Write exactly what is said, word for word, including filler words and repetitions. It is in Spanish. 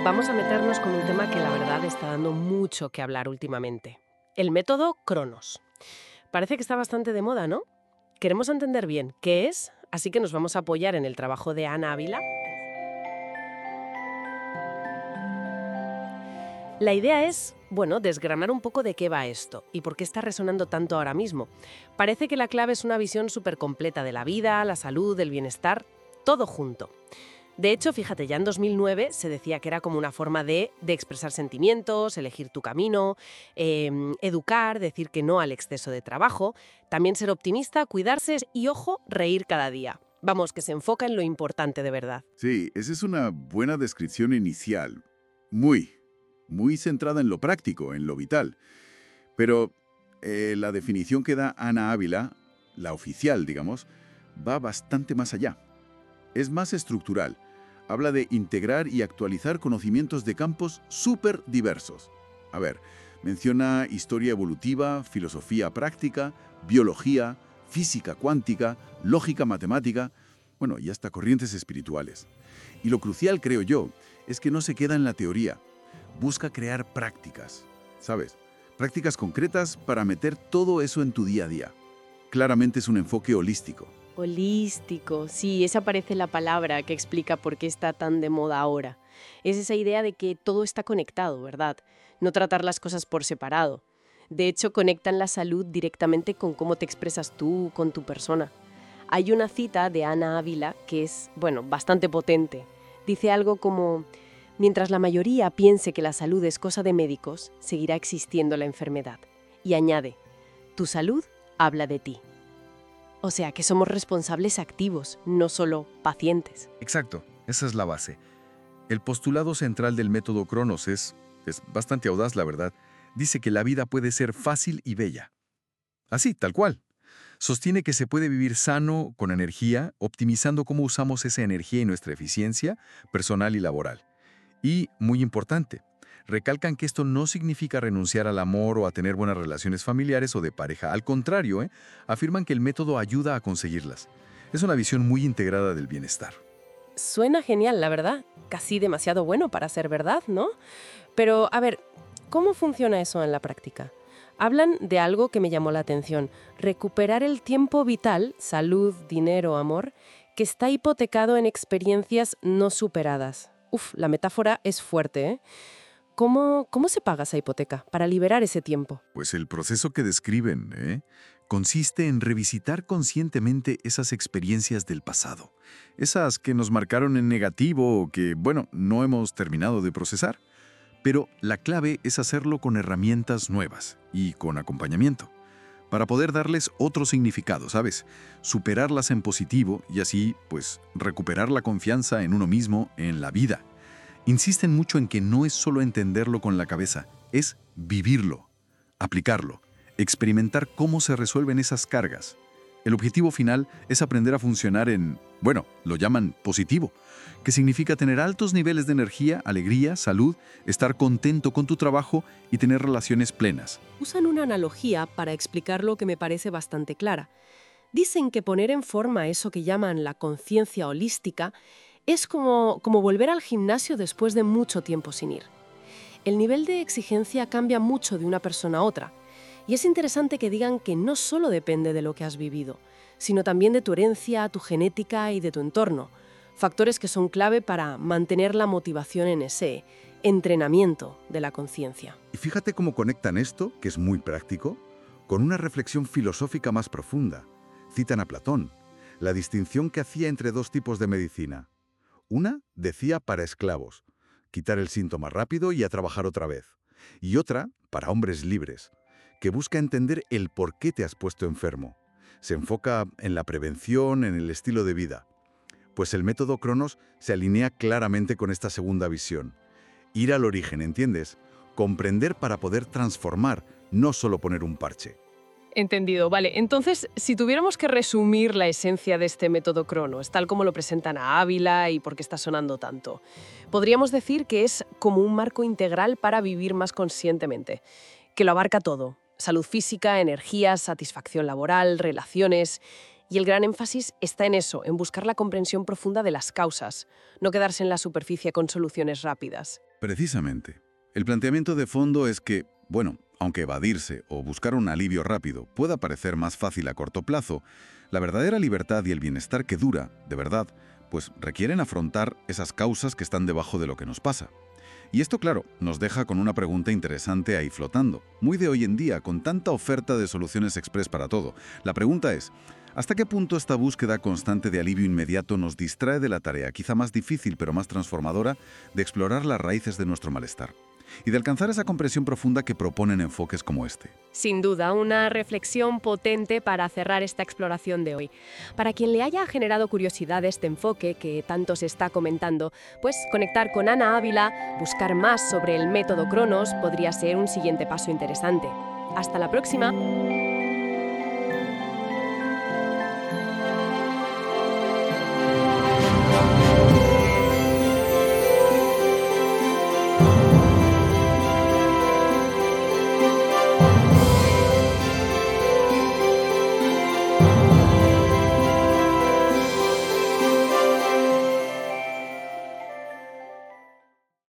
vamos a meternos con un tema que la verdad está dando mucho que hablar últimamente. El método Cronos. Parece que está bastante de moda, ¿no? Queremos entender bien qué es, así que nos vamos a apoyar en el trabajo de Ana Ávila. La idea es, bueno, desgranar un poco de qué va esto y por qué está resonando tanto ahora mismo. Parece que la clave es una visión súper completa de la vida, la salud, el bienestar, todo junto. De hecho, fíjate, ya en dos mil nueve se decía que era como una forma de, de expresar sentimientos, elegir tu camino, eh, educar, decir que no al exceso de trabajo, también ser optimista, cuidarse y, ojo, reír cada día. Vamos, que se enfoca en lo importante de verdad. Sí, esa es una buena descripción inicial. Muy, muy centrada en lo práctico, en lo vital. Pero eh, la definición que da Ana Ávila, la oficial, digamos, va bastante más allá. Es más estructural. Habla de integrar y actualizar conocimientos de campos súper diversos. A ver, menciona historia evolutiva, filosofía práctica, biología, física cuántica, lógica matemática, bueno, y hasta corrientes espirituales. Y lo crucial, creo yo, es que no se queda en la teoría. Busca crear prácticas, ¿sabes? Prácticas concretas para meter todo eso en tu día a día. Claramente es un enfoque holístico. Holístico, sí, esa parece la palabra que explica por qué está tan de moda ahora. Es esa idea de que todo está conectado, ¿verdad? No tratar las cosas por separado. De hecho, conectan la salud directamente con cómo te expresas tú, con tu persona. Hay una cita de Ana Ávila que es, bueno, bastante potente. Dice algo como: mientras la mayoría piense que la salud es cosa de médicos, seguirá existiendo la enfermedad. Y añade: tu salud habla de ti. O sea, que somos responsables activos, no solo pacientes. Exacto, esa es la base. El postulado central del método Cronos es, es bastante audaz, la verdad. Dice que la vida puede ser fácil y bella. Así, tal cual. Sostiene que se puede vivir sano, con energía, optimizando cómo usamos esa energía y nuestra eficiencia personal y laboral. Y, muy importante, recalcan que esto no significa renunciar al amor o a tener buenas relaciones familiares o de pareja. Al contrario, ¿eh? afirman que el método ayuda a conseguirlas. Es una visión muy integrada del bienestar. Suena genial, la verdad. Casi demasiado bueno para ser verdad, ¿no? Pero, a ver, ¿cómo funciona eso en la práctica? Hablan de algo que me llamó la atención: recuperar el tiempo vital, salud, dinero, amor, que está hipotecado en experiencias no superadas. Uf, la metáfora es fuerte, ¿eh? ¿Cómo, cómo se paga esa hipoteca para liberar ese tiempo? Pues el proceso que describen, ¿eh? consiste en revisitar conscientemente esas experiencias del pasado. Esas que nos marcaron en negativo o que, bueno, no hemos terminado de procesar. Pero la clave es hacerlo con herramientas nuevas y con acompañamiento, para poder darles otro significado, ¿sabes? Superarlas en positivo y así, pues, recuperar la confianza en uno mismo, en la vida. Insisten mucho en que no es solo entenderlo con la cabeza, es vivirlo, aplicarlo, experimentar cómo se resuelven esas cargas. El objetivo final es aprender a funcionar en, bueno, lo llaman positivo, que significa tener altos niveles de energía, alegría, salud, estar contento con tu trabajo y tener relaciones plenas. Usan una analogía para explicar lo que me parece bastante clara. Dicen que poner en forma eso que llaman la conciencia holística es como, como volver al gimnasio después de mucho tiempo sin ir. El nivel de exigencia cambia mucho de una persona a otra. Y es interesante que digan que no solo depende de lo que has vivido, sino también de tu herencia, tu genética y de tu entorno. Factores que son clave para mantener la motivación en ese entrenamiento de la conciencia. Y fíjate cómo conectan esto, que es muy práctico, con una reflexión filosófica más profunda. Citan a Platón, la distinción que hacía entre dos tipos de medicina. Una decía para esclavos, quitar el síntoma rápido y a trabajar otra vez. Y otra para hombres libres, que busca entender el por qué te has puesto enfermo. Se enfoca en la prevención, en el estilo de vida. Pues el método Cronos se alinea claramente con esta segunda visión. Ir al origen, ¿entiendes? Comprender para poder transformar, no solo poner un parche. Entendido, vale. Entonces, si tuviéramos que resumir la esencia de este método Cronos, tal como lo presentan a Ávila y por qué está sonando tanto, podríamos decir que es como un marco integral para vivir más conscientemente, que lo abarca todo: salud física, energía, satisfacción laboral, relaciones. Y el gran énfasis está en eso, en buscar la comprensión profunda de las causas, no quedarse en la superficie con soluciones rápidas. Precisamente. El planteamiento de fondo es que, bueno, aunque evadirse o buscar un alivio rápido pueda parecer más fácil a corto plazo, la verdadera libertad y el bienestar que dura, de verdad, pues requieren afrontar esas causas que están debajo de lo que nos pasa. Y esto, claro, nos deja con una pregunta interesante ahí flotando, muy de hoy en día, con tanta oferta de soluciones express para todo. La pregunta es, ¿hasta qué punto esta búsqueda constante de alivio inmediato nos distrae de la tarea, quizá más difícil pero más transformadora, de explorar las raíces de nuestro malestar y de alcanzar esa comprensión profunda que proponen enfoques como este? Sin duda, una reflexión potente para cerrar esta exploración de hoy. Para quien le haya generado curiosidad este enfoque que tanto se está comentando, pues conectar con Ana Ávila, buscar más sobre el método Cronos podría ser un siguiente paso interesante. ¡Hasta la próxima!